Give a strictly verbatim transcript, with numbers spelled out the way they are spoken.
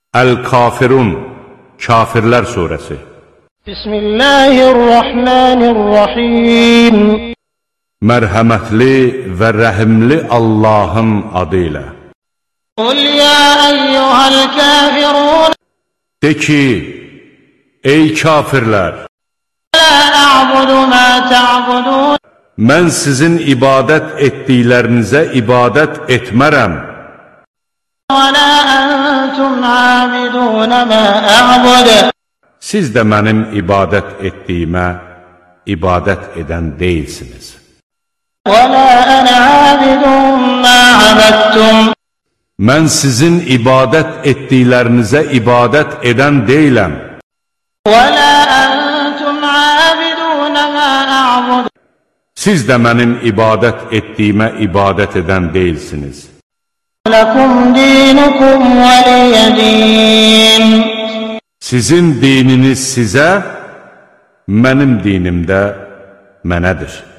Əl-Kafirun, Kafirlər surəsi. Bismillahirrahmanirrahim. Mərhəmətli və rəhimli Allahın adı ilə. Qul ya eyyuhal kafirun. De ki, ey kafirlər, la a'budu ma ta'budun. Mən sizin ibadət etdiklərinizə ibadət etmərəm. Və la antum abidun ma a'bud. Siz də mənim ibadət etdiyimə ibadət edən deyilsiniz. Və la ana abidun ma abadtum. Mən sizin ibadət etdiklərinizə ibadət edən deyiləm. Və la antum abidun ma a'bud. Siz də mənim ibadət etdiyimə ibadət edən deyilsiniz. Lakum dinukum valiya din. Sizin dininiz sizə, mənim dinim də mənədir.